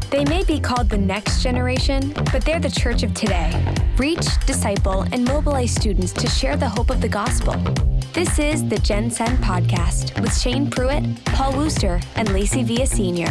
They may be called the next generation, but they're the church of today. Reach, disciple, and mobilize students to share the hope of the gospel. This is the Gen Send Podcast with Shane Pruitt, Paul Wooster, and Lacey Villa Sr.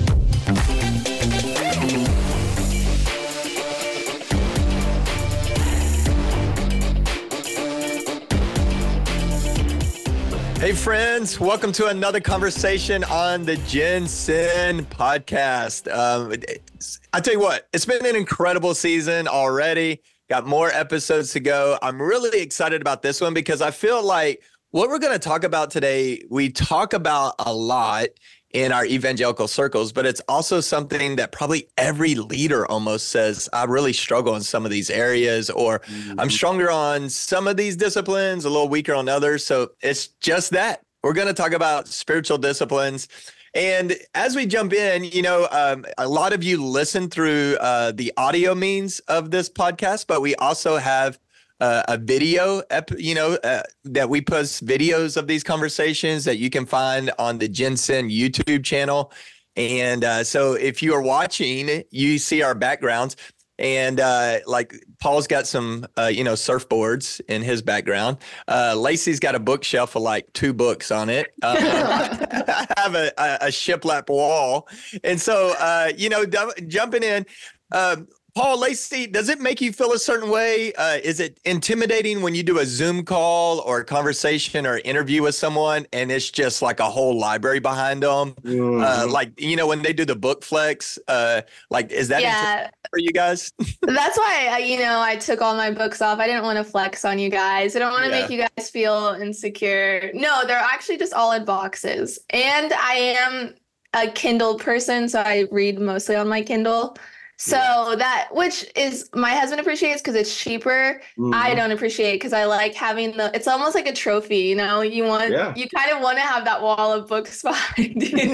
Hey friends, welcome to another conversation on the Gen Send Podcast. I tell you what, it's been an incredible season already. Got more episodes to go. I'm really excited about this one because I feel like what we're going to talk about today, we talk about a lot in our evangelical circles, but it's also something that probably every leader almost says, I really struggle in some of these areas, or I'm stronger on some of these disciplines, a little weaker on others. So it's just that. We're going to talk about spiritual disciplines. And as we jump in, a lot of you listen through the audio means of this podcast, but we also have a video, that we post videos of these conversations that you can find on the Gen Send YouTube channel. And so if you are watching, you see our backgrounds. And like Paul's got some, surfboards in his background. Lacey's got a bookshelf of like 2 books on it. I have a shiplap wall. And so, jumping in, Paul, Lacey, does it make you feel a certain way? Is it intimidating when you do a Zoom call or a conversation or interview with someone and it's just like a whole library behind them? When they do the book flex, is that intimidating for you guys? That's why, I took all my books off. I didn't want to flex on you guys. I don't want to make you guys feel insecure. No, they're actually just all in boxes. And I am a Kindle person, so I read mostly on my Kindle. So which is my husband appreciates because it's cheaper. I don't appreciate because I like having it's almost like a trophy, you kind of want to have that wall of books behind you.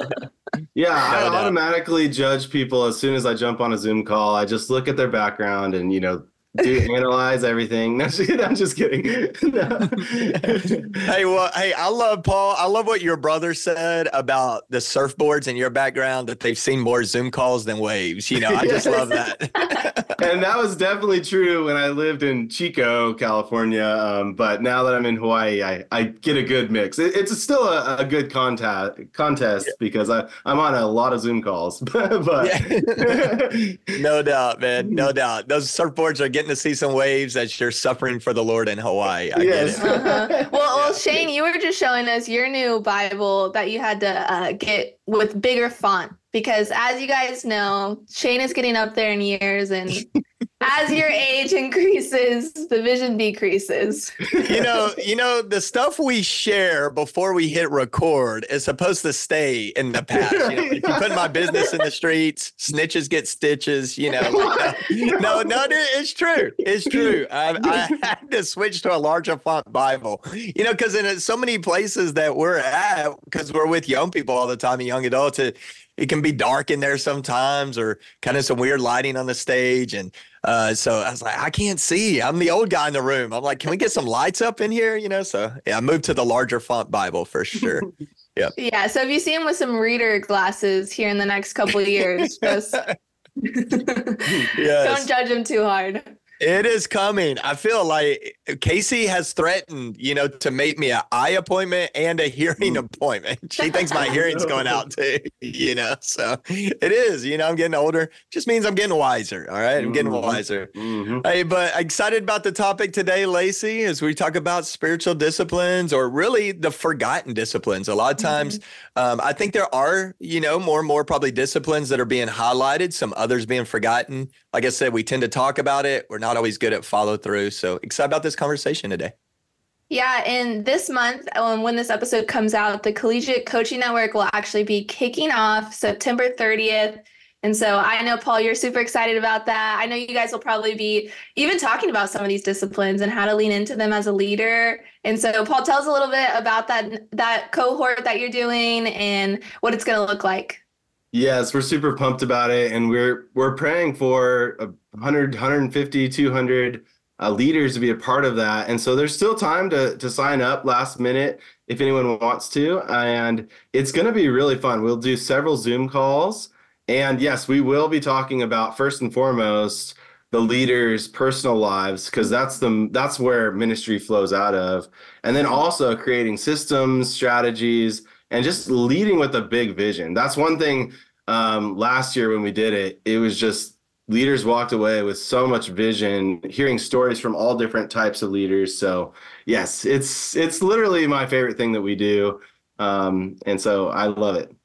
I automatically judge people as soon as I jump on a Zoom call. I just look at their background and, analyze everything. No, I'm just kidding. No. Hey, I love Paul. I love what your brother said about the surfboards in your background, that they've seen more Zoom calls than waves. I just love that. And that was definitely true when I lived in Chico, California. But now that I'm in Hawaii, I get a good mix. It's still a good contest because I'm on a lot of Zoom calls. But No doubt, man. No doubt. Those surfboards are getting to see some waves as you're suffering for the Lord in Hawaii. I get it. Well, Shane, you were just showing us your new Bible that you had to get with bigger font because, as you guys know, Shane is getting up there in years, and as your age increases, the vision decreases. The stuff we share before we hit record is supposed to stay in the past. If you put my business in the streets, snitches get stitches. No, it's true. It's true. I had to switch to a larger font Bible. Because in so many places that we're at, because we're with young people all the time, and young adults, it can be dark in there sometimes, or kind of some weird lighting on the stage. And so I was like, I can't see. I'm the old guy in the room. I'm like, can we get some lights up in here? So I moved to the larger font Bible for sure. Yeah. Yeah. So if you see him with some reader glasses here in the next couple of years, just don't judge him too hard. It is coming. I feel like Casey has threatened, to make me an eye appointment and a hearing appointment. She thinks my hearing's going out too, so it is, I'm getting older. Just means I'm getting wiser. All right. I'm getting wiser. Hey, but excited about the topic today, Lacey, as we talk about spiritual disciplines, or really the forgotten disciplines. A lot of times, I think there are, more and more probably disciplines that are being highlighted, some others being forgotten. Like I said, we tend to talk about it. We're not always good at follow through. So excited about this conversation today. Yeah, and this month, when this episode comes out, the Collegiate Coaching Network will actually be kicking off September 30th. And so I know, Paul, you're super excited about that. I know you guys will probably be even talking about some of these disciplines and how to lean into them as a leader. And so, Paul, tell us a little bit about that cohort that you're doing and what it's going to look like. Yes, we're super pumped about it, and we're praying for 100, 150, 200 leaders to be a part of that. And so there's still time to sign up last minute if anyone wants to, and it's going to be really fun. We'll do several Zoom calls, And yes, we will be talking about, first and foremost, the leaders' personal lives, because that's where ministry flows out of. And then also creating systems, strategies, and just leading with a big vision. That's one thing. Last year when we did it, it was just leaders walked away with so much vision, hearing stories from all different types of leaders. So yes, it's literally my favorite thing that we do. And so I love it.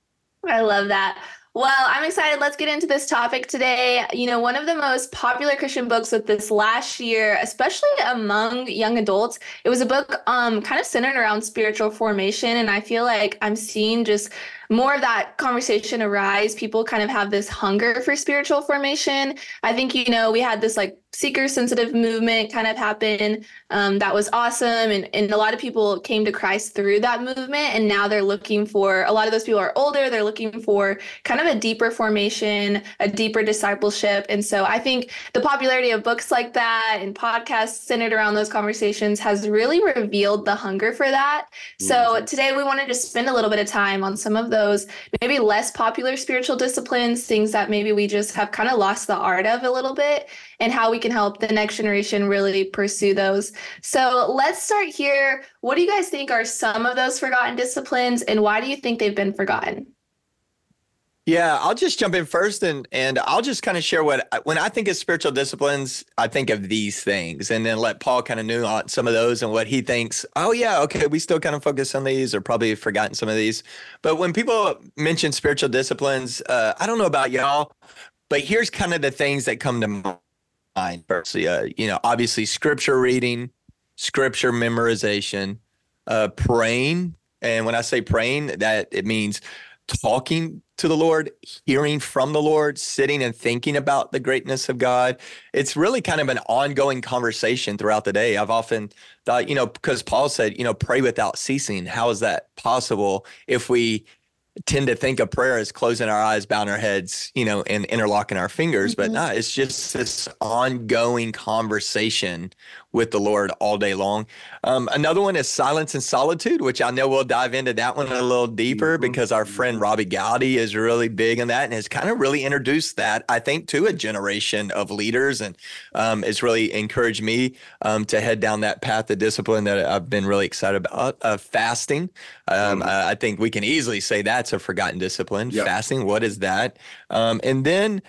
I love that. Well, I'm excited. Let's get into this topic today. You know, one of the most popular Christian books with this last year, especially among young adults, it was a book kind of centered around spiritual formation. And I feel like I'm seeing just more of that conversation arise. People kind of have this hunger for spiritual formation. I think, you know, we had this like seeker sensitive movement kind of happen. That was awesome. And a lot of people came to Christ through that movement. And now they're looking for, a lot of those people are older. They're looking for kind of a deeper formation, a deeper discipleship. And so I think the popularity of books like that and podcasts centered around those conversations has really revealed the hunger for that. So today we wanted to spend a little bit of time on some of those maybe less popular spiritual disciplines, things that maybe we just have kind of lost the art of a little bit, and how we can help the next generation really pursue those. So let's start here. What do you guys think are some of those forgotten disciplines, and why do you think they've been forgotten? Yeah, I'll just jump in first and I'll just kind of share when I think of spiritual disciplines, I think of these things, and then let Paul kind of nuance some of those and what he thinks. Oh yeah, okay, we still kind of focus on these, or probably forgotten some of these. But when people mention spiritual disciplines, I don't know about y'all, but here's kind of the things that come to mind first. You know, obviously scripture reading, scripture memorization, praying. And when I say praying, that it means talking to the Lord, hearing from the Lord, sitting and thinking about the greatness of God. It's really kind of an ongoing conversation throughout the day. I've often thought, you know, because Paul said, you know, pray without ceasing. How is that possible if we tend to think of prayer as closing our eyes, bowing our heads, you know, and interlocking our fingers? But no, it's just this ongoing conversation with the Lord all day long. Another one is silence and solitude, which I know we'll dive into that one a little deeper because our friend Robbie Gowdy is really big on that and has kind of really introduced that, I think, to a generation of leaders, and it's really encouraged me to head down that path of discipline that I've been really excited about. Fasting. I think we can easily say that's a forgotten discipline. Yep. Fasting, what is that? And then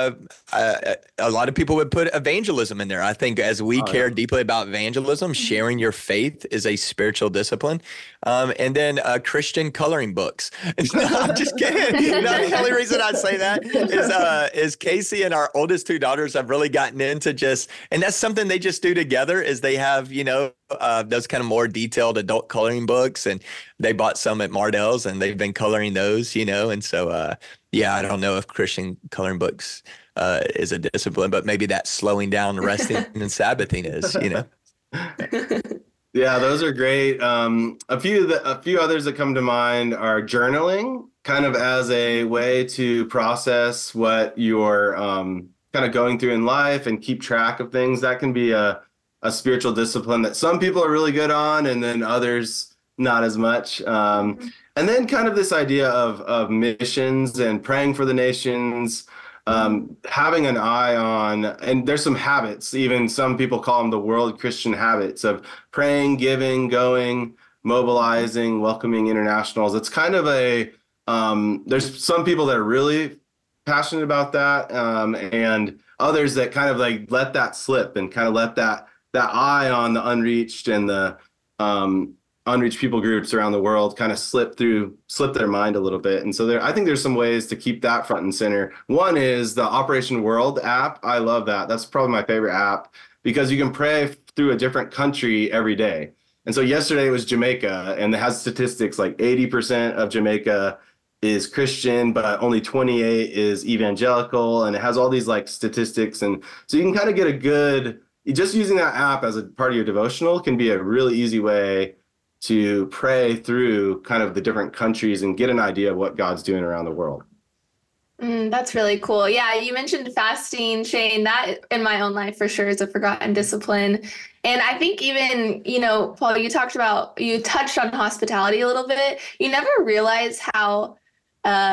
a lot of people would put evangelism in there. I think as we care deeply about evangelism, sharing your faith is a spiritual discipline. And then Christian coloring books. I'm just kidding. No, the only reason I say that is Casey and our oldest two daughters have really gotten into and that's something they just do together, is they have, you know, those kind of more detailed adult coloring books, and they bought some at Mardell's and they've been coloring those, you know, and so yeah, I don't know if Christian coloring books is a discipline, but maybe that slowing down, resting, and Sabbathing is, you know. Yeah, those are great. A few others that come to mind are journaling, kind of as a way to process what you're kind of going through in life and keep track of things. That can be a spiritual discipline that some people are really good on, and then others not as much. And then kind of this idea of missions and praying for the nations, having an eye on, and there's some habits, even some people call them the world Christian habits of praying, giving, going, mobilizing, welcoming internationals. It's kind of there's some people that are really passionate about that, and others that kind of like let that slip and kind of let that eye on the unreached and the unreached people groups around the world kind of slip their mind a little bit. And so I think there's some ways to keep that front and center. One is the Operation World app. I love that. That's probably my favorite app because you can pray through a different country every day. And so yesterday was Jamaica, and it has statistics like 80% of Jamaica is Christian, but only 28 is evangelical. And it has all these like statistics. And so you can kind of get just using that app as a part of your devotional can be a really easy way to pray through kind of the different countries and get an idea of what God's doing around the world. That's really cool. Yeah, you mentioned fasting, Shane. That in my own life for sure is a forgotten discipline. And I think even, you know, Paul, you touched on hospitality a little bit. You never realize how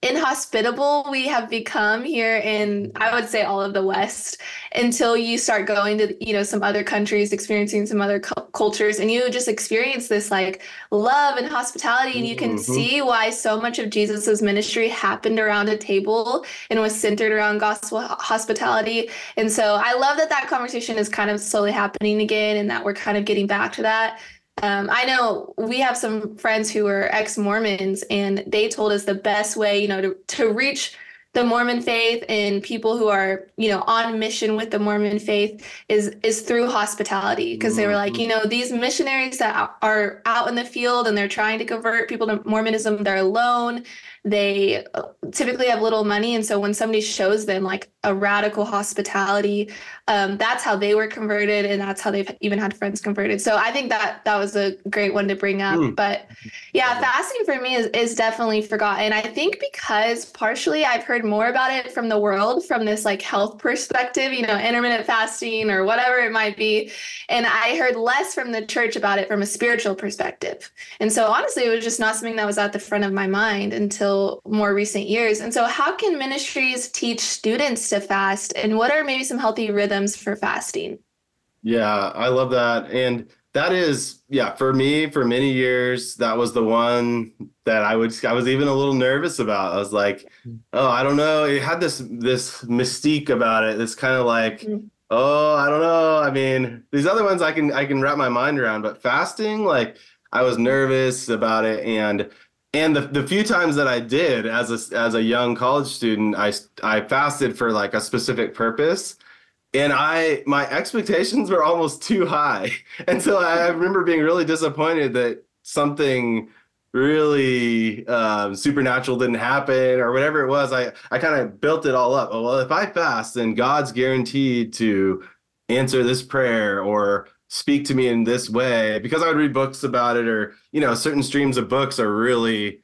inhospitable we have become here in, I would say, all of the West, until you start going to, some other countries, experiencing some other cultures, and you just experience this like love and hospitality, and you can see why so much of Jesus's ministry happened around a table and was centered around gospel hospitality. And so I love that conversation is kind of slowly happening again, and that we're kind of getting back to that. I know we have some friends who are ex-Mormons, and they told us the best way, to reach the Mormon faith and people who are, on mission with the Mormon faith is through hospitality. Because they were like, these missionaries that are out in the field and they're trying to convert people to Mormonism, they're alone. They typically have little money. And so when somebody shows them like a radical hospitality, that's how they were converted. And that's how they've even had friends converted. So I think that was a great one to bring up. But yeah, fasting for me is definitely forgotten. I think because partially I've heard more about it from the world, from this like health perspective, intermittent fasting or whatever it might be. And I heard less from the church about it from a spiritual perspective. And so honestly, it was just not something that was at the front of my mind until more recent years. And so how can ministries teach students to fast, and what are maybe some healthy rhythms for fasting? Yeah, I love that. And that is, for me, for many years, that was the one that I was even a little nervous about. I was like, oh, I don't know. It had this mystique about it. It's kind of like, oh, I don't know. I mean, these other ones I can wrap my mind around, but fasting, like I was nervous about it. And the few times that I did as a young college student, I fasted for like a specific purpose. And my expectations were almost too high. And so I remember being really disappointed that something really supernatural didn't happen or whatever it was. I kind of built it all up. Oh, well, if I fast, then God's guaranteed to answer this prayer or speak to me in this way, because I would read books about it, or, certain streams of books are really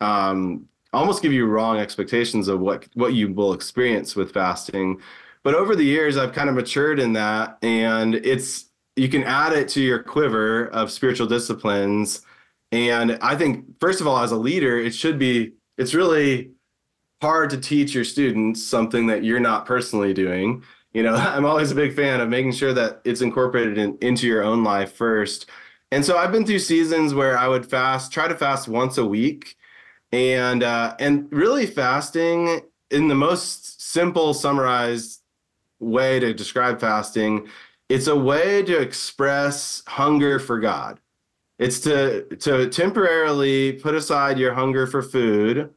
almost give you wrong expectations of what you will experience with fasting. But over the years, I've kind of matured in that, and you can add it to your quiver of spiritual disciplines. And I think, first of all, as a leader, it's really hard to teach your students something that you're not personally doing. I'm always a big fan of making sure that it's incorporated into your own life first. And so I've been through seasons where I would try to fast once a week, and really fasting in the most simple, summarized way to describe fasting, it's a way to express hunger for God. It's to temporarily put aside your hunger for food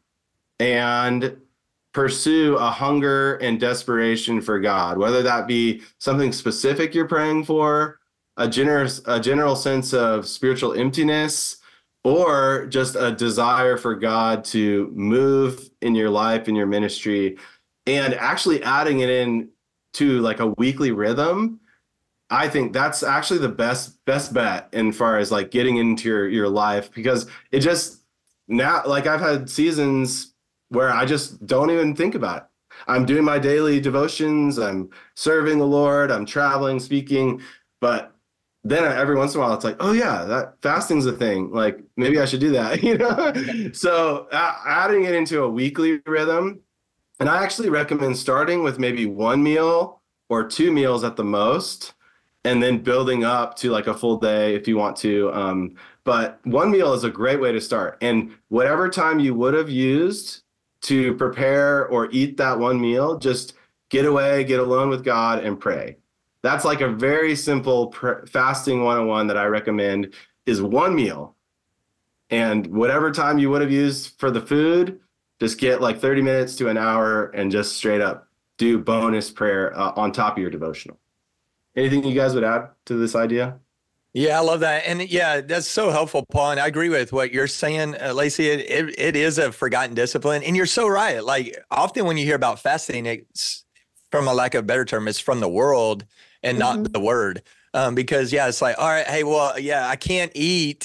and pursue a hunger and desperation for God, whether that be something specific you're praying for, a general sense of spiritual emptiness, or just a desire for God to move in your life, in your ministry, and actually adding it in to like a weekly rhythm. I think that's actually the best bet in far as like getting into your life, because it just now, like I've had seasons where I just don't even think about it. I'm doing my daily devotions, I'm serving the Lord, I'm traveling, speaking, but then every once in a while it's like, oh yeah, that fasting's a thing. Like maybe I should do that, So adding it into a weekly rhythm. And I actually recommend starting with maybe one meal or two meals at the most, and then building up to like a full day if you want to. But one meal is a great way to start. And whatever time you would have used to prepare or eat that one meal, just get away, get alone with God and pray. That's like a very simple fasting 101 that I recommend, is one meal. And whatever time you would have used for the food, just get like 30 minutes to an hour and just straight up do bonus prayer on top of your devotional. Anything you guys would add to this idea? Yeah, I love that. And yeah, that's so helpful, Paul. And I agree with what you're saying, Lacey. It is a forgotten discipline. And you're so right. Like often when you hear about fasting, it's, from a lack of a better term, it's from the world and not the word. Because yeah, it's like, all right, hey, well, yeah, I can't eat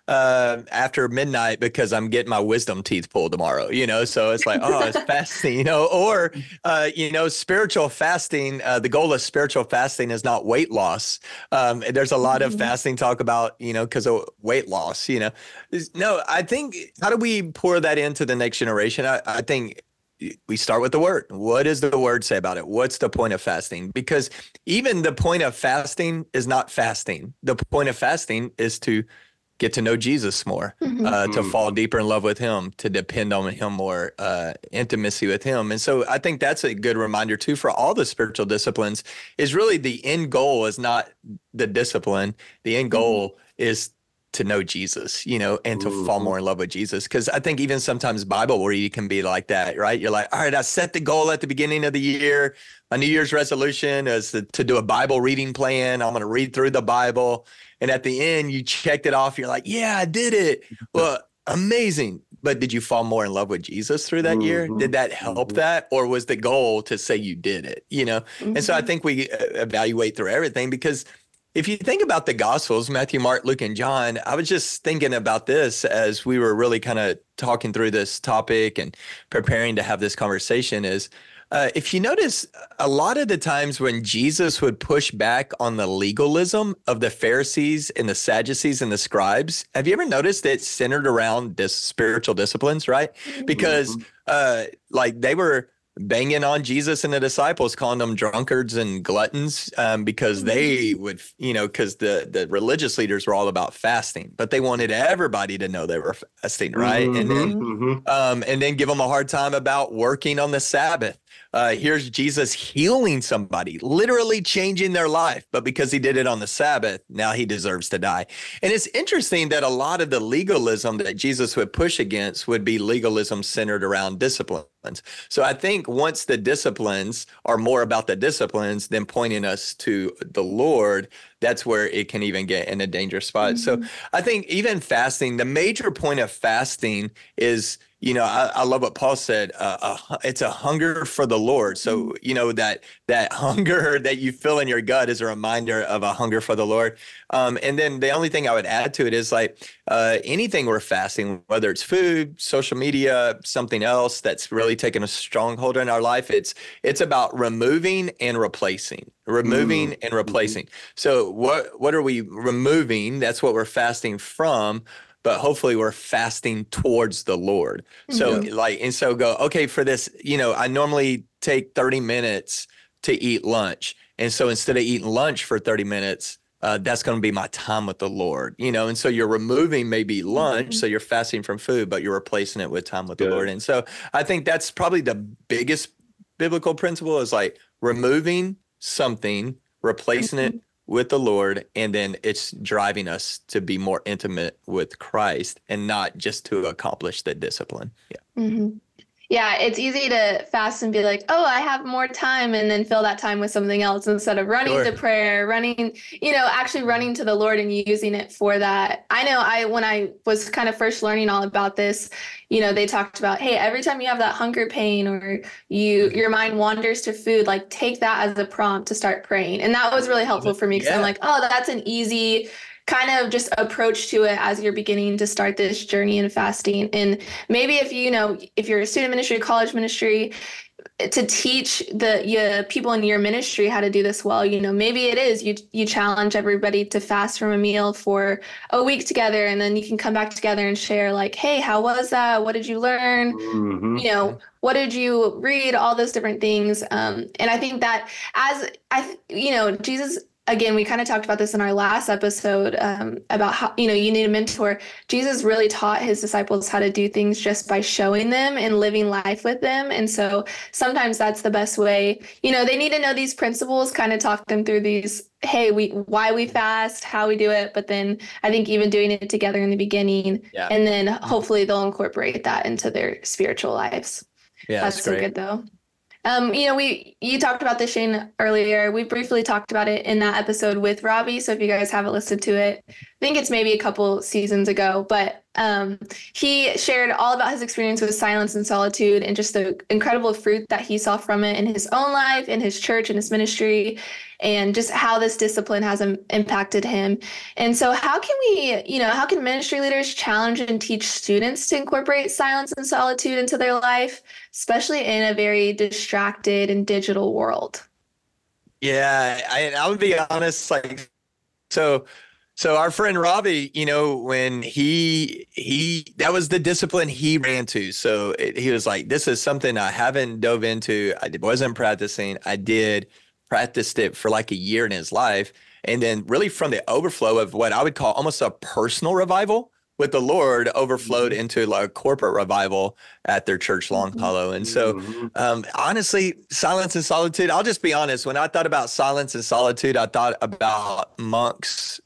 after midnight because I'm getting my wisdom teeth pulled tomorrow, so it's like, oh, it's fasting, or, spiritual fasting. The goal of spiritual fasting is not weight loss. There's a lot of fasting talk about, because of weight loss, No, I think, how do we pour that into the next generation? I think we start with the word. What does the word say about it? What's the point of fasting? Because even the point of fasting is not fasting. The point of fasting is to get to know Jesus more, to fall deeper in love with him, to depend on him more, intimacy with him. And so I think that's a good reminder too, for all the spiritual disciplines, is really the end goal is not the discipline. The end goal is to know Jesus, and to fall more in love with Jesus. Because I think even sometimes Bible reading can be like that, right? You're like, all right, I set the goal at the beginning of the year. My New Year's resolution is to do a Bible reading plan. I'm going to read through the Bible. And at the end, you checked it off. You're like, yeah, I did it. Well, amazing. But did you fall more in love with Jesus through that year? Did that help that? Or was the goal to say you did it, And so I think we evaluate through everything, because if you think about the Gospels, Matthew, Mark, Luke, and John, I was just thinking about this as we were really kind of talking through this topic and preparing to have this conversation is, if you notice, a lot of the times when Jesus would push back on the legalism of the Pharisees and the Sadducees and the scribes, have you ever noticed that it's centered around this spiritual disciplines, right? Because they were banging on Jesus and the disciples, calling them drunkards and gluttons, because they would, because the religious leaders were all about fasting, but they wanted everybody to know they were fasting, right? And then give them a hard time about working on the Sabbath. Here's Jesus healing somebody, literally changing their life, but because he did it on the Sabbath, now he deserves to die. And it's interesting that a lot of the legalism that Jesus would push against would be legalism centered around disciplines. So I think once the disciplines are more about the disciplines than pointing us to the Lord, that's where it can even get in a dangerous spot. So I think even fasting, the major point of fasting is, I love what Paul said, it's a hunger for the Lord. So, that hunger that you feel in your gut is a reminder of a hunger for the Lord. And then the only thing I would add to it is anything we're fasting, whether it's food, social media, something else that's really taken a stronghold in our life, it's about removing and replacing. And replacing. So what are we removing? That's what we're fasting from. But hopefully we're fasting towards the Lord. So go, okay, for this, I normally take 30 minutes to eat lunch. And so instead of eating lunch for 30 minutes, that's going to be my time with the Lord, and so you're removing maybe lunch. So you're fasting from food, but you're replacing it with time with the Lord. And so I think that's probably the biggest biblical principle is removing something, replacing it with the Lord, and then it's driving us to be more intimate with Christ and not just to accomplish the discipline. Yeah, it's easy to fast and be like, oh, I have more time, and then fill that time with something else instead of running to prayer, actually running to the Lord and using it for that. I know when I was kind of first learning all about this, they talked about, hey, every time you have that hunger pain or your mind wanders to food, take that as a prompt to start praying. And that was really helpful for me because I'm like, oh, that's an easy kind of just approach to it as you're beginning to start this journey in fasting. And maybe if you're a student ministry, college ministry, to teach the people in your ministry how to do this well, maybe it is you challenge everybody to fast from a meal for a week together, and then you can come back together and share hey, how was that? What did you learn? What did you read? All those different things. And I think that Jesus, again, we kind of talked about this in our last episode about how, you need a mentor. Jesus really taught his disciples how to do things just by showing them and living life with them. And so sometimes that's the best way. They need to know these principles, kind of talk them through these, hey, why we fast, how we do it. But then I think even doing it together in the beginning, and then hopefully they'll incorporate that into their spiritual lives. Yeah, that's so good though. You talked about this, Shane, earlier. We briefly talked about it in that episode with Robbie. So if you guys haven't listened to it, think it's maybe a couple seasons ago, but he shared all about his experience with silence and solitude and just the incredible fruit that he saw from it in his own life, in his church, in his ministry, and just how this discipline has impacted him. And so how can we, how can ministry leaders challenge and teach students to incorporate silence and solitude into their life, especially in a very distracted and digital world? Yeah, I would be honest, like, so our friend Robbie, when that was the discipline he ran to. So he was like, this is something I haven't dove into. I wasn't practicing. I practiced it for like a year in his life. And then really from the overflow of what I would call almost a personal revival with the Lord overflowed into like a corporate revival at their church, Long Hollow. And so honestly, silence and solitude, I'll just be honest. When I thought about silence and solitude, I thought about monks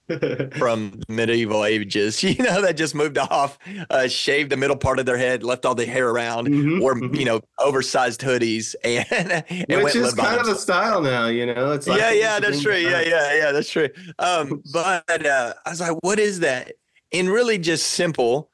from medieval ages, that just moved off, shaved the middle part of their head, left all the hair around, wore, oversized hoodies, and which is kind of a style now, It's like that's true. Yeah, that's true. But I was like, what is that? And really just simple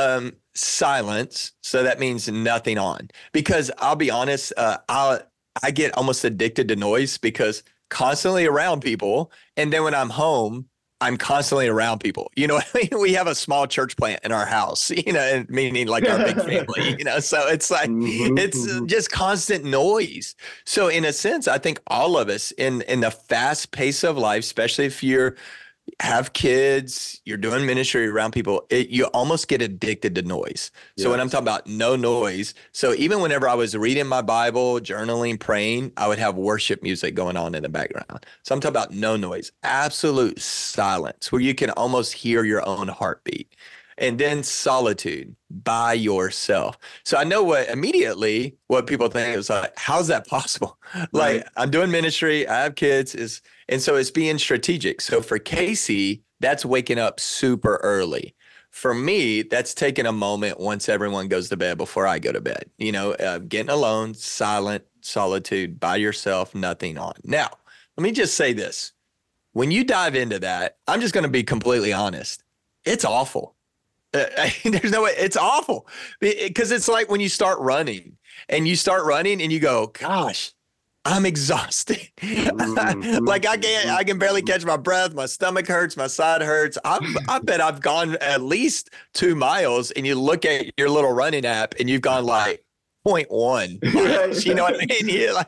silence. So that means nothing on, because I'll be honest, I get almost addicted to noise because constantly around people, and then when I'm home, I'm constantly around people. We have a small church plant in our house, meaning like our big family, so it's like, it's just constant noise. So in a sense, I think all of us in the fast pace of life, especially if you have kids, you're doing ministry around people, you almost get addicted to noise. So when I'm talking about no noise, so even whenever I was reading my Bible, journaling, praying, I would have worship music going on in the background. So I'm talking about no noise, absolute silence where you can almost hear your own heartbeat. And then solitude by yourself. So I know what people think is like, how's that possible? Like, I'm doing ministry, I have kids, and so it's being strategic. So for Casey, that's waking up super early. For me, that's taking a moment once everyone goes to bed before I go to bed, getting alone, silent, solitude, by yourself, nothing on. Now, let me just say this. When you dive into that, I'm just going to be completely honest. It's awful. There's no way. It's awful because it's like when you start running and you go, gosh, I'm exhausted. Like I can barely catch my breath. My stomach hurts. My side hurts. I bet I've gone at least 2 miles, and you look at your little running app and you've gone like 0.1 miles, you know what I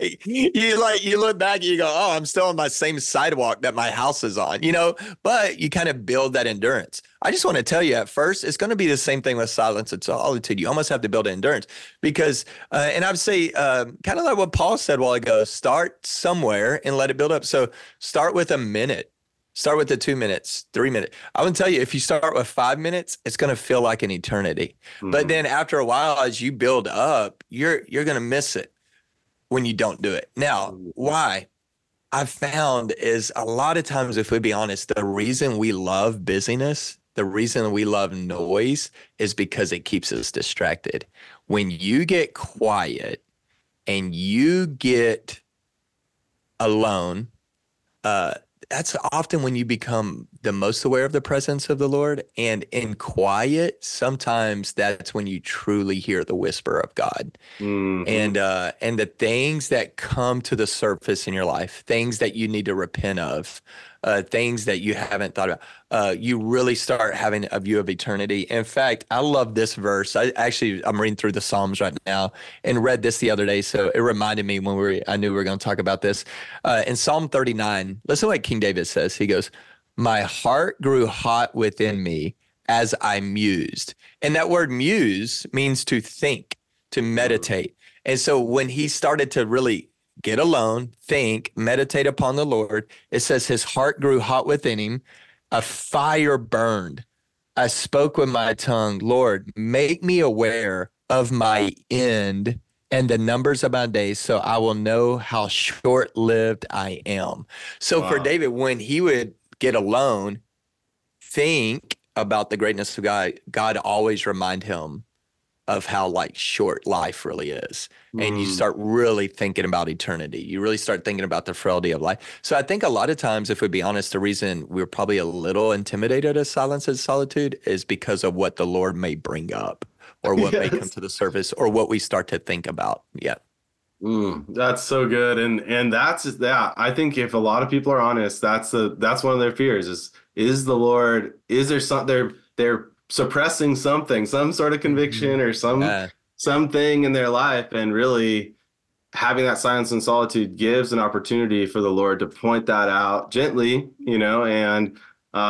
mean? You look back and you go, oh, I'm still on my same sidewalk that my house is on, but you kind of build that endurance. I just want to tell you at first, it's going to be the same thing with silence and solitude. You almost have to build endurance because, and I would say kind of like what Paul said a while ago, start somewhere and let it build up. So start with a minute. Start with the 2 minutes, 3 minutes. I would tell you, if you start with 5 minutes, it's going to feel like an eternity. But then after a while, as you build up, you're going to miss it when you don't do it. Now, why? I've found is a lot of times, if we be honest, the reason we love busyness, the reason we love noise is because it keeps us distracted. When you get quiet and you get alone, that's often when you become the most aware of the presence of the Lord. And in quiet, sometimes that's when you truly hear the whisper of God. And the things that come to the surface in your life, things that you need to repent of, things that you haven't thought about, you really start having a view of eternity. In fact, I love this verse. I'm reading through the Psalms right now and read this the other day. So it reminded me when I knew we were going to talk about this. In Psalm 39, listen to what King David says. He goes, my heart grew hot within me as I mused. And that word muse means to think, to meditate. And so when he started to really get alone, think, meditate upon the Lord, it says his heart grew hot within him, a fire burned. I spoke with my tongue, Lord, make me aware of my end and the numbers of my days, so I will know how short-lived I am. So for David, when he would get alone, think about the greatness of God, God always remind him of how like short life really is. And you start really thinking about eternity. You really start thinking about the frailty of life. So I think a lot of times, if we be honest, the reason we're probably a little intimidated of silence and solitude is because of what the Lord may bring up or what may come to the surface or what we start to think about. Yeah. That's so good. And that's, yeah, I think if a lot of people are honest, that's one of their fears is the Lord, is there something they're suppressing something, some sort of conviction or something in their life, and really having that silence and solitude gives an opportunity for the Lord to point that out gently, and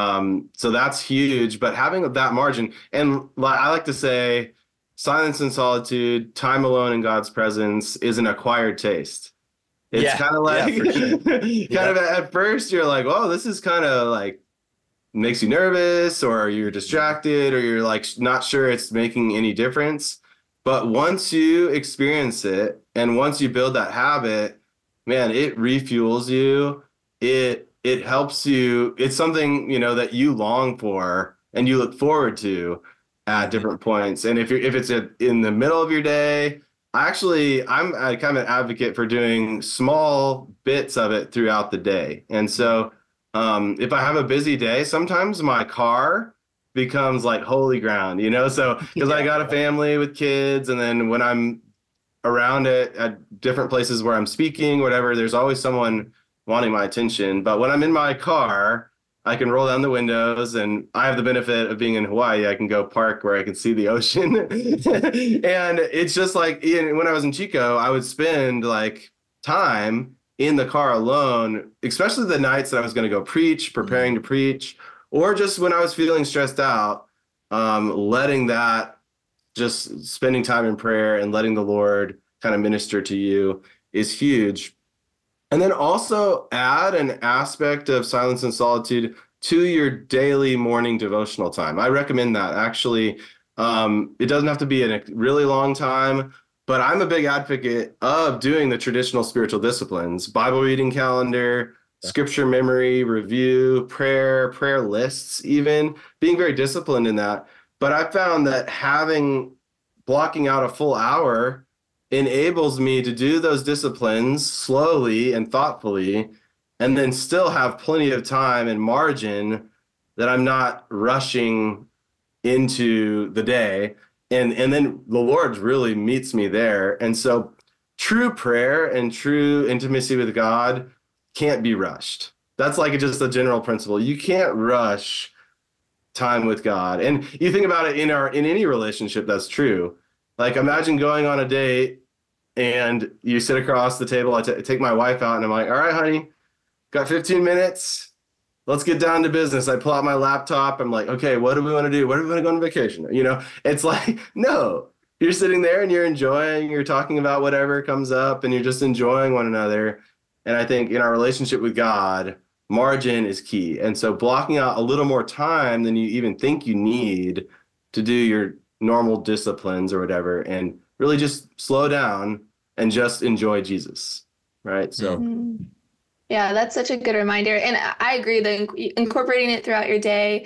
so that's huge. But having that margin, and I like to say, silence and solitude, time alone in God's presence is an acquired taste. It's kind of like, for sure. kind of at first you're like, oh, this is kind of like makes you nervous, or you're distracted, or you're like not sure it's making any difference. But once you experience it and once you build that habit, man, it refuels you. It helps you. It's something, that you long for and you look forward to at different points. And if it's in the middle of your day, I'm kind of an advocate for doing small bits of it throughout the day. And so if I have a busy day, sometimes my car becomes like holy ground, so because I got a family with kids, and then when I'm around it at different places where I'm speaking, whatever, there's always someone wanting my attention. But when I'm in my car, I can roll down the windows, and I have the benefit of being in Hawaii. I can go park where I can see the ocean. And it's just like, when I was in Chico, I would spend like time in the car alone, especially the nights that I was going to go preach, preparing to preach, or just when I was feeling stressed out, letting that, just spending time in prayer and letting the Lord kind of minister to you is huge. And then also add an aspect of silence and solitude to your daily morning devotional time. I recommend that. Actually, it doesn't have to be a really long time, but I'm a big advocate of doing the traditional spiritual disciplines: Bible reading calendar, scripture memory, review, prayer lists, even being very disciplined in that. But I found that blocking out a full hour enables me to do those disciplines slowly and thoughtfully, and then still have plenty of time and margin that I'm not rushing into the day. And then the Lord really meets me there. And so true prayer and true intimacy with God can't be rushed. That's like just a general principle. You can't rush time with God. And you think about it in any relationship, that's true. Like, imagine going on a date and you sit across the table. I take my wife out and I'm like, all right, honey, got 15 minutes. Let's get down to business. I pull out my laptop. I'm like, okay, what do we want to do? Where do we want to go on vacation? It's like, no, you're sitting there and you're talking about whatever comes up, and you're just enjoying one another. And I think in our relationship with God, margin is key. And so blocking out a little more time than you even think you need to do your normal disciplines or whatever, and really just slow down and just enjoy Jesus. Right. So. Yeah, that's such a good reminder. And I agree that incorporating it throughout your day,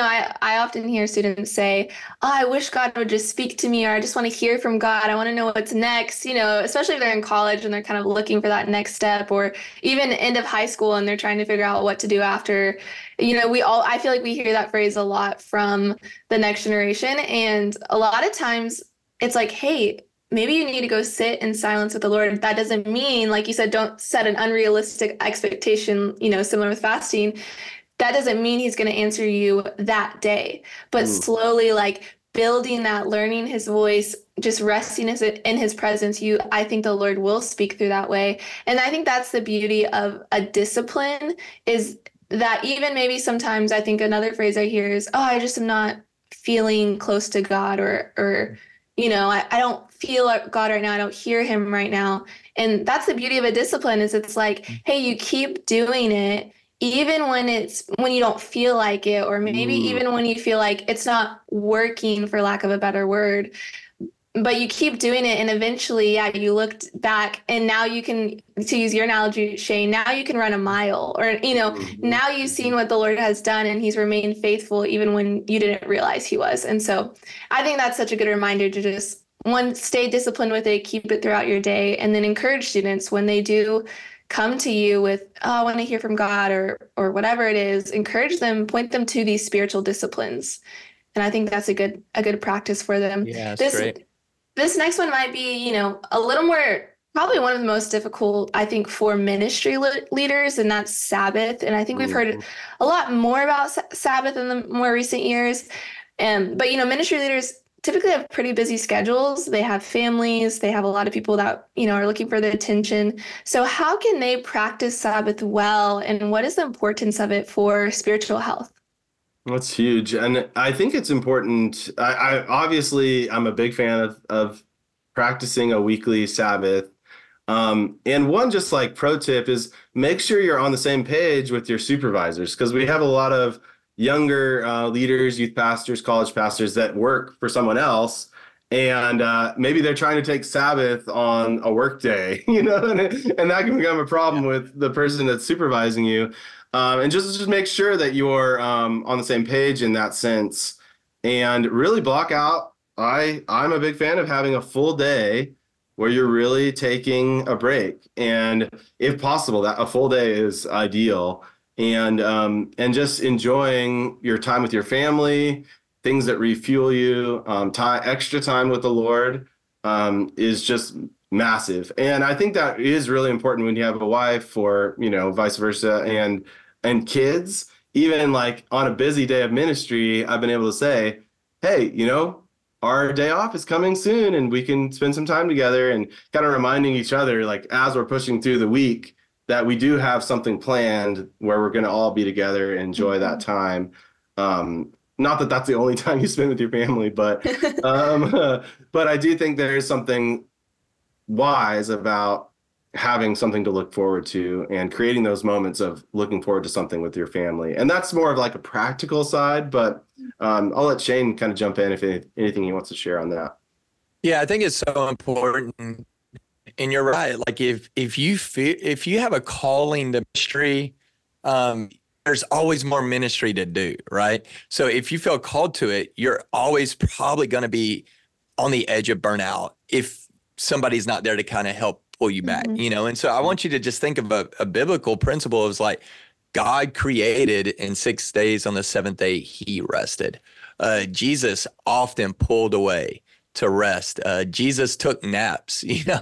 I often hear students say, oh, I wish God would just speak to me, or I just want to hear from God. I want to know what's next, especially if they're in college and they're kind of looking for that next step, or even end of high school and they're trying to figure out what to do after. I feel like we hear that phrase a lot from the next generation. And a lot of times it's like, hey, maybe you need to go sit in silence with the Lord. That doesn't mean, like you said, don't set an unrealistic expectation, similar with fasting. That doesn't mean he's going to answer you that day, but slowly, like building that, learning his voice, just resting in his presence, I think the Lord will speak through that way. And I think that's the beauty of a discipline, is that even maybe sometimes I think another phrase I hear is, oh, I just am not feeling close to God, or I don't feel like God right now. I don't hear him right now. And that's the beauty of a discipline, is it's like, hey, you keep doing it, even when you don't feel like it, or maybe even when you feel like it's not working, for lack of a better word. but you keep doing it, and eventually, yeah, you looked back, and now you can, to use your analogy, Shane, now you can run a mile, or, you know, now you've seen what the Lord has done, and he's remained faithful even when you didn't realize he was. And so I think that's such a good reminder to just, one, stay disciplined with it, keep it throughout your day, and then encourage students when they do come to you with, oh, I want to hear from God, or whatever it is, encourage them, point them to these spiritual disciplines. And I think that's a good practice for them. Yeah, that's great. This next one might be, you know, a little more, probably one of the most difficult, I think, for ministry leaders, and that's Sabbath. And I think we've heard a lot more about Sabbath in the more recent years. But, you know, ministry leaders typically have pretty busy schedules. They have families. They have a lot of people that, you know, are looking for their attention. So how can they practice Sabbath well? And what is the importance of it for spiritual health? That's huge. And I think it's important. I obviously, I'm a big fan of practicing a weekly Sabbath. And one just like pro tip is make sure you're on the same page with your supervisors, because we have a lot of younger leaders, youth pastors, college pastors that work for someone else. And maybe they're trying to take Sabbath on a work day, you know, and that can become a problem with the person that's supervising you. And just make sure that you're on the same page in that sense, and really block out. I'm a big fan of having a full day where you're really taking a break, and if possible, that a full day is ideal. And just enjoying your time with your family, things that refuel you, extra time with the Lord is just massive. And I think that is really important when you have a wife, or, you know, vice versa, and kids. Even like on a busy day of ministry, I've been able to say, hey, you know, our day off is coming soon and we can spend some time together, and kind of reminding each other, like, as we're pushing through the week, that we do have something planned where we're going to all be together and enjoy that time. Not that that's the only time you spend with your family, but but I do think there is something wise about having something to look forward to and creating those moments of looking forward to something with your family. And that's more of like a practical side, but I'll let Shane kind of jump in if anything he wants to share on that. Yeah, I think it's so important. And you're right. Like if you have a calling to ministry, there's always more ministry to do, right? So if you feel called to it, you're always probably going to be on the edge of burnout if somebody's not there to kind of help pull you back, you know? And so I want you to just think of a biblical principle of like, God created in 6 days. On the seventh day, he rested. Jesus often pulled away to rest. Jesus took naps. You know,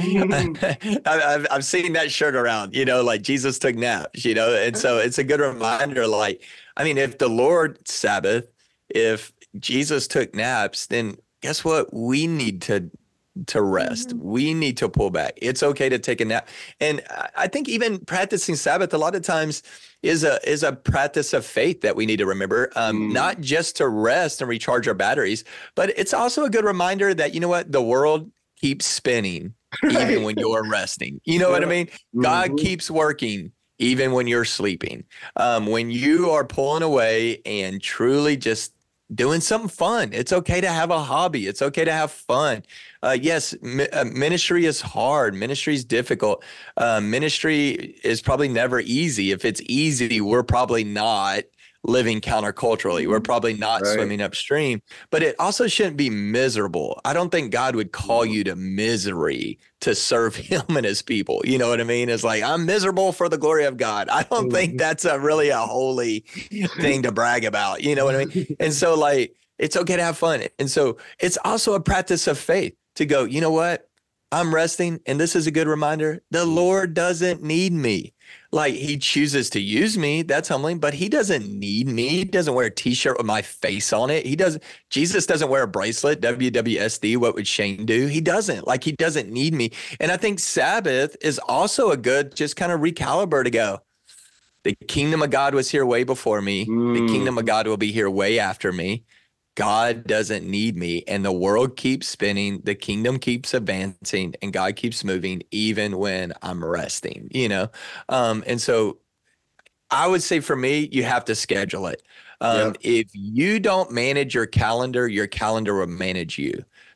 I've seen that shirt around, you know, like Jesus took naps, you know? And so it's a good reminder, like, I mean, if the Lord Sabbath, if Jesus took naps, then guess what? We need to rest. We need to pull back. It's okay to take a nap. And I think even practicing Sabbath a lot of times is a practice of faith that we need to remember, not just to rest and recharge our batteries, but it's also a good reminder that, you know what, the world keeps spinning even when you're resting. You know what I mean? God keeps working even when you're sleeping. When you are pulling away and truly just doing something fun. It's okay to have a hobby. It's okay to have fun. Yes, ministry is hard. Ministry is difficult. Ministry is probably never easy. If it's easy, we're probably not living counterculturally. We're probably not swimming upstream, but it also shouldn't be miserable. I don't think God would call you to misery to serve him and his people. You know what I mean? It's like, I'm miserable for the glory of God. I don't think that's really a holy thing to brag about. You know what I mean? And so like, it's okay to have fun. And so it's also a practice of faith to go, you know what? I'm resting. And this is a good reminder. The Lord doesn't need me. Like, he chooses to use me. That's humbling, but he doesn't need me. He doesn't wear a t-shirt with my face on it. Jesus doesn't wear a bracelet, WWSD. What would Shane do? He doesn't. Like, he doesn't need me. And I think Sabbath is also a good, just kind of recalibrate to go, the kingdom of God was here way before me. The kingdom of God will be here way after me. God doesn't need me, and the world keeps spinning, the kingdom keeps advancing, and God keeps moving even when I'm resting, you know? And so I would say for me, you have to schedule it. If you don't manage your calendar will manage you.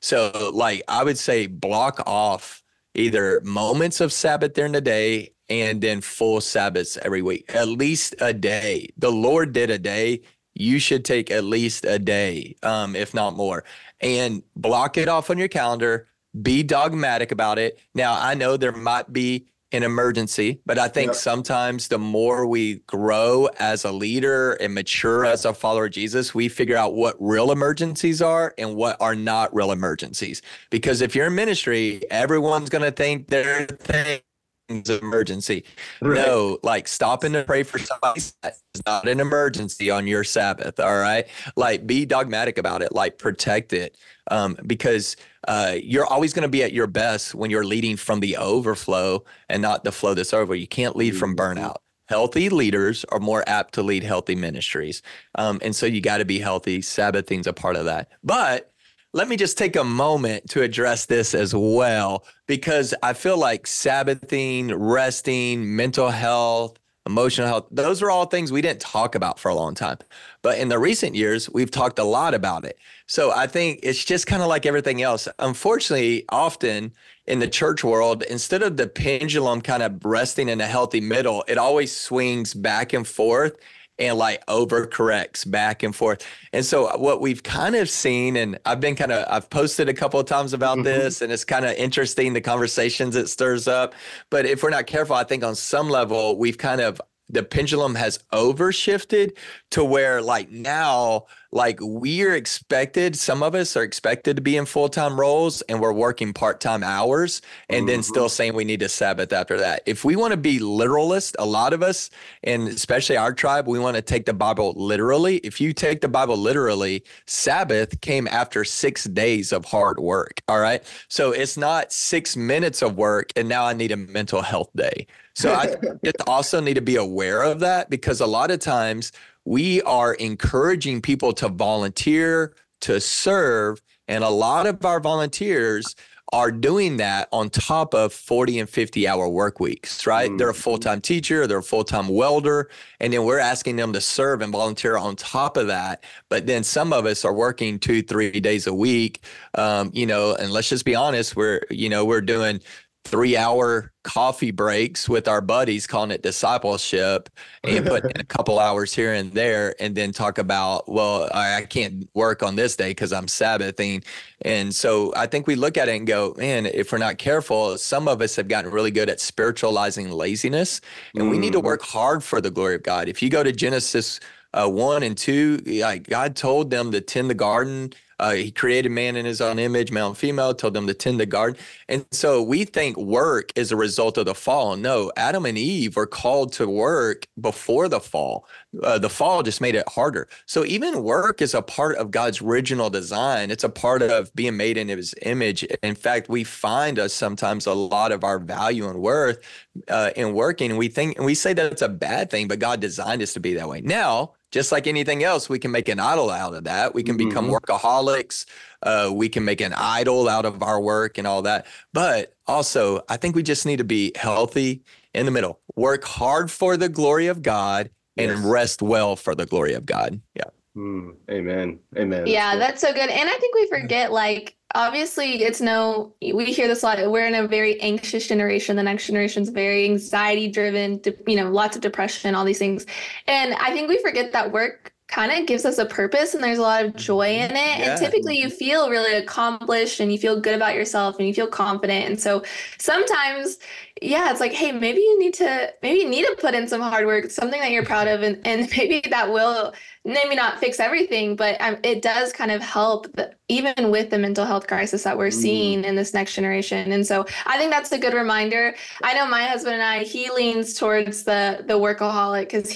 So like I would say block off either moments of Sabbath during the day and then full Sabbaths every week, at least a day. The Lord did a day. You should take at least a day, if not more, and block it off on your calendar. Be dogmatic about it. Now, I know there might be an emergency, but I think sometimes the more we grow as a leader and mature as a follower of Jesus, we figure out what real emergencies are and what are not real emergencies. Because if you're in ministry, everyone's going to think their thing's an emergency. Right. No, like stopping to pray for somebody is not an emergency on your Sabbath. All right. Like be dogmatic about it, like protect it. Because you're always going to be at your best when you're leading from the overflow and not the flow that's over. You can't lead from burnout. Healthy leaders are more apt to lead healthy ministries. And so you got to be healthy. Sabbathing's a part of that. But let me just take a moment to address this as well, because I feel like Sabbathing, resting, mental health, emotional health, those are all things we didn't talk about for a long time. But in the recent years, we've talked a lot about it. So I think it's just kind of like everything else. Unfortunately, often in the church world, instead of the pendulum kind of resting in a healthy middle, it always swings back and forth and like overcorrects back and forth. And so what we've kind of seen, and I've posted a couple of times about this, and it's kind of interesting, the conversations it stirs up. But if we're not careful, I think on some level, the pendulum has overshifted to where like now, like some of us are expected to be in full-time roles and we're working part-time hours and then still saying we need a Sabbath after that. If we want to be literalist, a lot of us, and especially our tribe, we want to take the Bible literally. If you take the Bible literally, Sabbath came after 6 days of hard work. All right. So it's not 6 minutes of work and now I need a mental health day. So I just also need to be aware of that, because a lot of times we are encouraging people to volunteer, to serve, and a lot of our volunteers are doing that on top of 40 and 50-hour work weeks, right? They're a full-time teacher, they're a full-time welder, and then we're asking them to serve and volunteer on top of that. But then some of us are working 2-3 days a week, and let's just be honest, we're doing 3-hour coffee breaks with our buddies, calling it discipleship, and put in a couple hours here and there, and then talk about, well, I can't work on this day because I'm Sabbathing. And so I think we look at it and go, man, if we're not careful, some of us have gotten really good at spiritualizing laziness, and we need to work hard for the glory of God. If you go to Genesis 1 and 2, like God told them to tend the garden. He created man in his own image, male and female, told them to tend the garden. And so we think work is a result of the fall. No, Adam and Eve were called to work before the fall. The fall just made it harder. So even work is a part of God's original design. It's a part of being made in his image. In fact, we find sometimes a lot of our value and worth in working. And we say that it's a bad thing, but God designed us to be that way. Now, just like anything else, we can make an idol out of that. We can become workaholics. We can make an idol out of our work and all that. But also, I think we just need to be healthy in the middle. Work hard for the glory of God and rest well for the glory of God. Yeah. Amen. Yeah, that's so good. And I think we forget, like, obviously we hear this a lot. We're in a very anxious generation. The next generation is very anxiety driven, lots of depression, all these things. And I think we forget that work kind of gives us a purpose and there's a lot of joy in it. Yeah. And typically you feel really accomplished and you feel good about yourself and you feel confident. And so sometimes, it's like, hey, maybe you need to put in some hard work, something that you're proud of. And maybe that will maybe not fix everything, but it does kind of help even with the mental health crisis that we're seeing in this next generation. And so I think that's a good reminder. I know my husband and I, he leans towards the workaholic because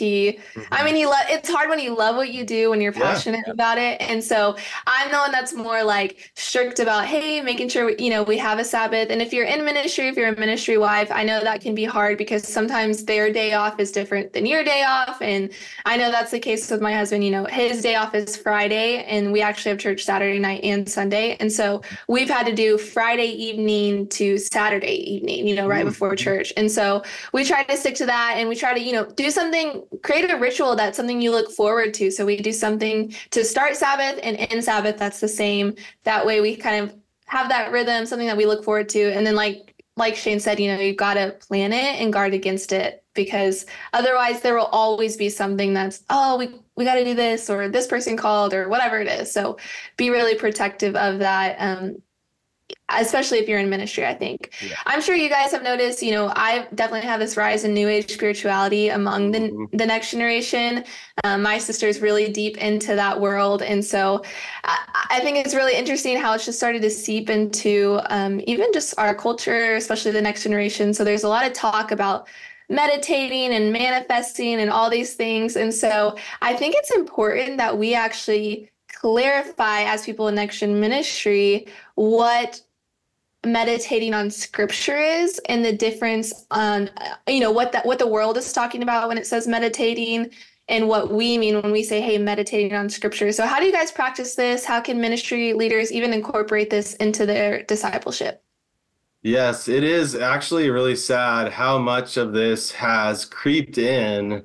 it's hard when you love what you do, when you're passionate about it. And so I'm the one that's more like strict about, hey, making sure, we have a Sabbath. And if you're in ministry, if you're a ministry wife, I know that can be hard because sometimes their day off is different than your day off. And I know that's the case with my husband. His day off is Friday and we actually have church Saturday night and Sunday. And so we've had to do Friday evening to Saturday evening, right before church. And so we try to stick to that and we try to, do something, create a ritual that's something you look forward to. So we do something to start Sabbath and end Sabbath that's the same. That way we kind of have that rhythm, something that we look forward to. And then like Shane said, you've got to plan it and guard against it, because otherwise there will always be something that's, oh, we got to do this, or this person called, or whatever it is. So be really protective of that. Especially if you're in ministry, I think. Yeah. I'm sure you guys have noticed, I definitely have this rise in New Age spirituality among the next generation. My sister's really deep into that world. And so I think it's really interesting how it's just started to seep into even just our culture, especially the next generation. So there's a lot of talk about meditating and manifesting and all these things. And so I think it's important that we actually clarify as people in Next Gen ministry what meditating on scripture is, and the difference on what the world is talking about when it says meditating, and what we mean when we say, hey, meditating on scripture. So how do you guys practice this? How can ministry leaders even incorporate this into their discipleship? Yes, it is actually really sad how much of this has creeped in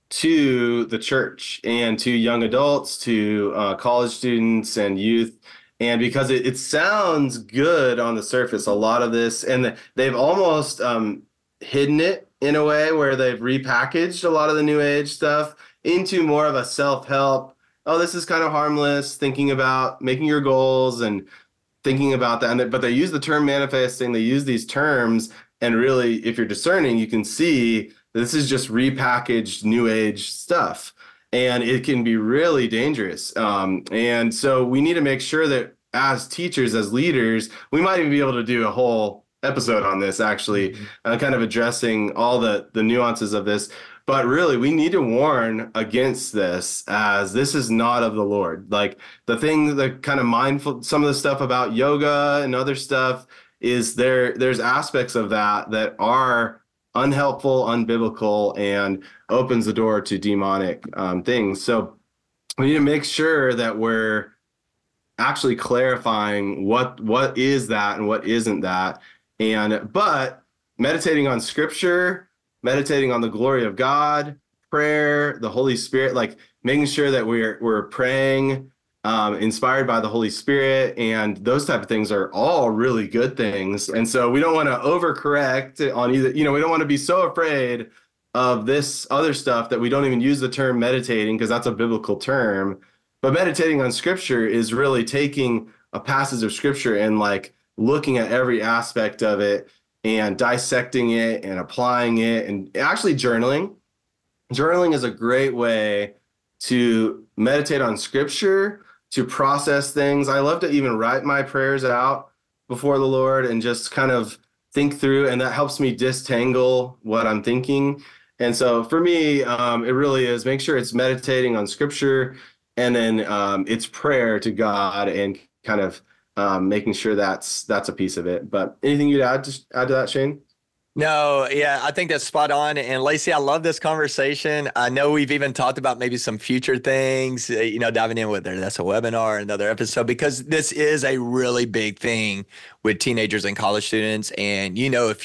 to the church and to young adults, to college students and youth. And because it sounds good on the surface, a lot of this, and they've almost hidden it in a way where they've repackaged a lot of the new age stuff into more of a self-help. Oh, this is kind of harmless, thinking about making your goals and thinking about that. But they use the term manifesting, they use these terms, and really, if you're discerning, you can see this is just repackaged new age stuff, and it can be really dangerous. And so we need to make sure that as teachers, as leaders, we might even be able to do a whole episode on this, actually, kind of addressing all the nuances of this. But really, we need to warn against this, as this is not of the Lord. Like the kind of mindful, some of the stuff about yoga and other stuff is there's aspects of that are unhelpful, unbiblical, and opens the door to demonic things. So we need to make sure that we're actually clarifying what is that and what isn't that. But meditating on scripture, meditating on the glory of God, prayer, the Holy Spirit, like making sure that we're praying inspired by the Holy Spirit, and those type of things are all really good things. And so we don't want to overcorrect on either, we don't want to be so afraid of this other stuff that we don't even use the term meditating, because that's a biblical term. But meditating on scripture is really taking a passage of scripture and like looking at every aspect of it and dissecting it and applying it, and actually journaling. Journaling is a great way to meditate on scripture, to process things. I love to even write my prayers out before the Lord and just kind of think through, and that helps me disentangle what I'm thinking. And so for me, it really is make sure it's meditating on scripture, and then it's prayer to God, and kind of making sure that's a piece of it. But anything you'd add to that, Shane? No, yeah, I think that's spot on. And Lacey, I love this conversation. I know we've even talked about maybe some future things, diving in with that's a webinar, another episode, because this is a really big thing with teenagers and college students. And,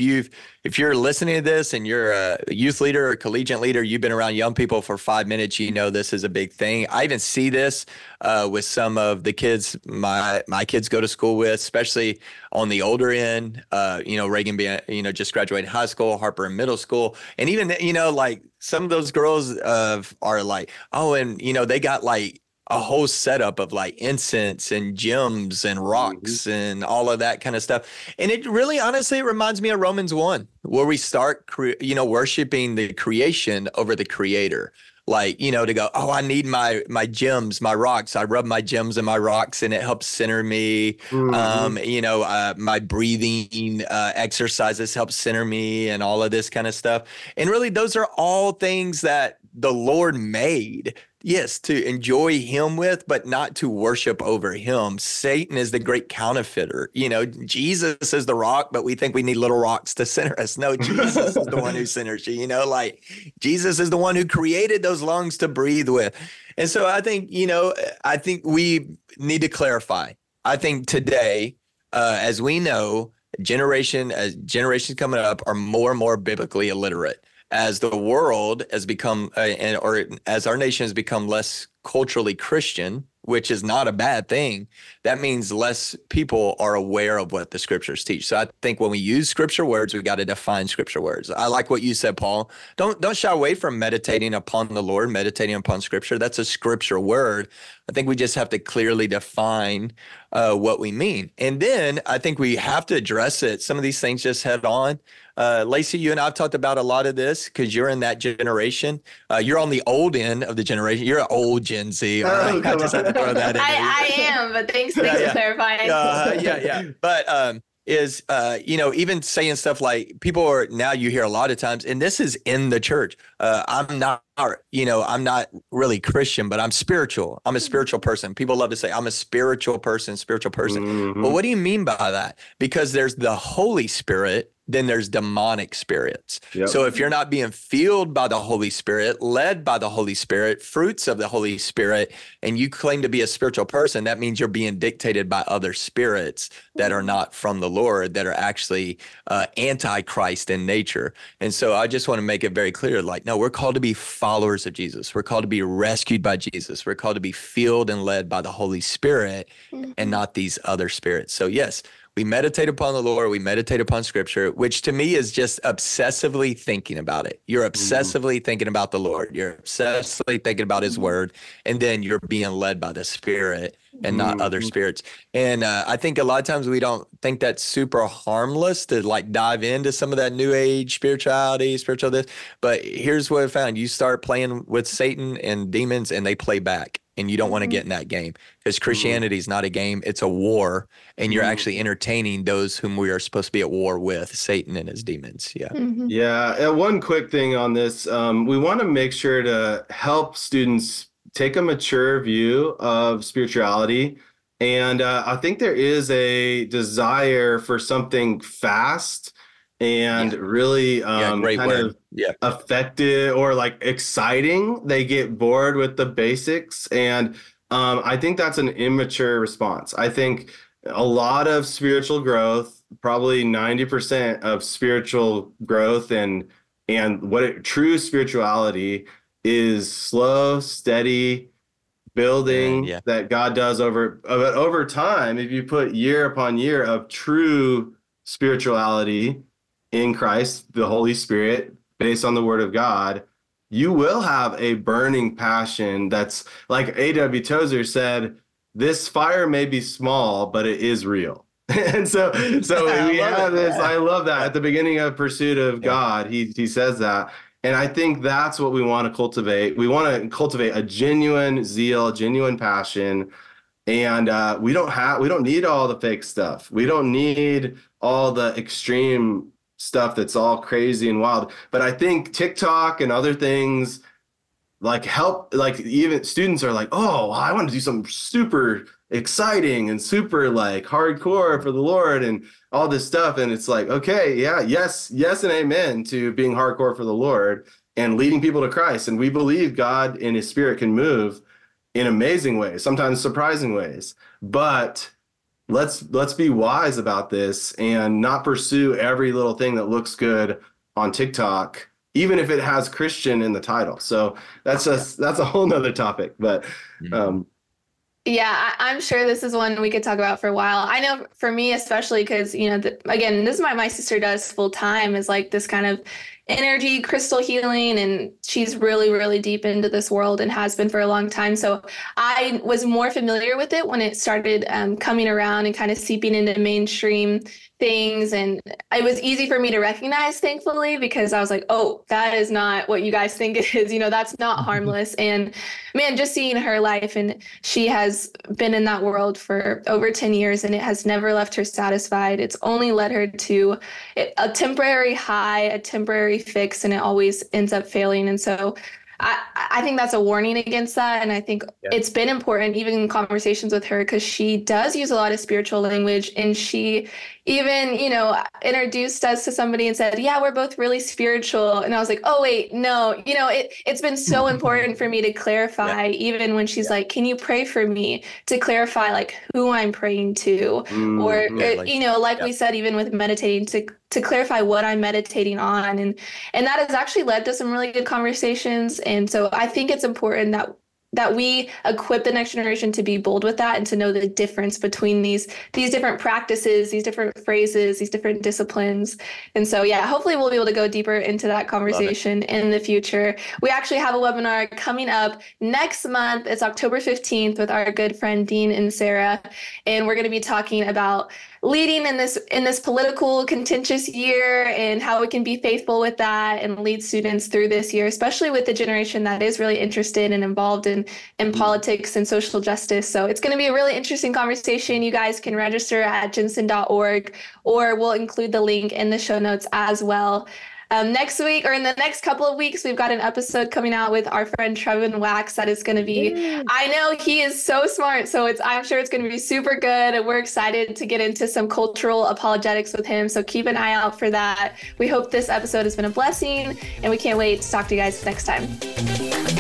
if you're listening to this and you're a youth leader or collegiate leader, you've been around young people for 5 minutes, this is a big thing. I even see this with some of the kids my kids go to school with, especially on the older end. Reagan being, just graduated high school, Harper in middle school. And even, like some of those girls are like, oh, and, they got like a whole setup of like incense and gems and rocks and all of that kind of stuff. And it really, honestly, it reminds me of Romans 1, where we start, worshiping the creation over the creator. Like, to go, oh, I need my gems, my rocks. I rub my gems and my rocks, and it helps center me. My breathing exercises help center me, and all of this kind of stuff. And really, those are all things that the Lord made, yes, to enjoy him with, but not to worship over him. Satan is the great counterfeiter. Jesus is the rock, but we think we need little rocks to center us. No, Jesus is the one who centers you, like Jesus is the one who created those lungs to breathe with. And so I think we need to clarify. I think today, as we know, generations coming up are more and more biblically illiterate. As the world has become, or as our nation has become less culturally Christian, which is not a bad thing, that means less people are aware of what the scriptures teach. So I think when we use scripture words, we got to define scripture words. I like what you said, Paul. Don't shy away from meditating upon the Lord, meditating upon scripture. That's a scripture word. I think we just have to clearly define what we mean. And then I think we have to address it. Some of these things just head on. Lacey, you and I have talked about a lot of this because you're in that generation. You're on the old end of the generation. You're an old Gen Z. All right? I just had to throw that in. I am, but thanks for clarifying. But even saying stuff like people are now, you hear a lot of times, and this is in the church. I'm not really Christian, but I'm spiritual. I'm a spiritual person. People love to say I'm a spiritual person. Mm-hmm. Well, what do you mean by that? Because there's the Holy Spirit, then there's demonic spirits. Yep. So if you're not being filled by the Holy Spirit, led by the Holy Spirit, fruits of the Holy Spirit, and you claim to be a spiritual person, that means you're being dictated by other spirits that are not from the Lord, that are actually anti-Christ in nature. And so I just want to make it very clear, like, no, we're called to be followers of Jesus. We're called to be rescued by Jesus. We're called to be filled and led by the Holy Spirit and not these other spirits. So yes, we meditate upon the Lord. We meditate upon scripture, which to me is just obsessively thinking about it. You're obsessively thinking about the Lord. You're obsessively thinking about his word. And then you're being led by the Spirit and not other spirits. And I think a lot of times we don't think that's super harmless to like dive into some of that new age spirituality, spiritual this. But here's what I found. You start playing with Satan and demons and they play back. And you don't want to get in that game because Christianity is not a game. It's a war. And you're actually entertaining those whom we are supposed to be at war with, Satan and his demons. Yeah. Yeah. And one quick thing on this. We want to make sure to help students take a mature view of spirituality. And I think there is a desire for something fast and really effective or like exciting. They get bored with the basics. And I think that's an immature response. I think a lot of spiritual growth, probably 90% of spiritual growth and true spirituality is slow, steady building that God does over time. If you put year upon year of true spirituality in Christ, the Holy Spirit, based on the word of God, you will have a burning passion that's like A.W. Tozer said, this fire may be small, but it is real. And so we have this, I love that at the beginning of Pursuit of God, he says that. And I think that's what we want to cultivate. We want to cultivate a genuine zeal, genuine passion. And we don't need all the fake stuff. We don't need all the extreme stuff that's all crazy and wild. But I think TikTok and other things like help, like even students are like, oh, I want to do something super exciting and super like hardcore for the Lord and all this stuff. And it's like, okay, yes, and amen to being hardcore for the Lord and leading people to Christ. And we believe God in his Spirit can move in amazing ways, sometimes surprising ways. But let's be wise about this and not pursue every little thing that looks good on TikTok, even if it has Christian in the title. So that's a whole nother topic. But I'm sure this is one we could talk about for a while. I know for me, especially because, again, this is what my sister does full time, is like this kind of energy, crystal healing. And she's really, really deep into this world and has been for a long time. So I was more familiar with it when it started coming around and kind of seeping into mainstream things. And it was easy for me to recognize, thankfully, because I was like, oh, that is not what you guys think it is. That's not harmless. And man, just seeing her life, and she has been in that world for over 10 years and it has never left her satisfied. It's only led her to a temporary high, a temporary fix, and it always ends up failing. And so I think that's a warning against that. And I think it's been important, even in conversations with her, because she does use a lot of spiritual language. And she even, introduced us to somebody and said, yeah, we're both really spiritual. And I was like, oh, wait, no, it's been so important for me to clarify, even when she's like, can you pray for me, to clarify like who I'm praying to, we said, even with meditating, to clarify what I'm meditating on. And that has actually led to some really good conversations. And so I think it's important that that we equip the next generation to be bold with that and to know the difference between these different practices, these different phrases, these different disciplines. And so, yeah, hopefully we'll be able to go deeper into that conversation in the future. We actually have a webinar coming up next month. It's October 15th with our good friend Dean and Sarah. And we're going to be talking about leading in this political contentious year and how we can be faithful with that and lead students through this year, especially with the generation that is really interested and involved in politics and social justice. So it's going to be a really interesting conversation. You guys can register at jensen.org, or we'll include the link in the show notes as well. Next week, or in the next couple of weeks, we've got an episode coming out with our friend Trevin Wax that is going to be, I know he is so smart, so I'm sure it's going to be super good, and we're excited to get into some cultural apologetics with him, so keep an eye out for that. We hope this episode has been a blessing, and we can't wait to talk to you guys next time.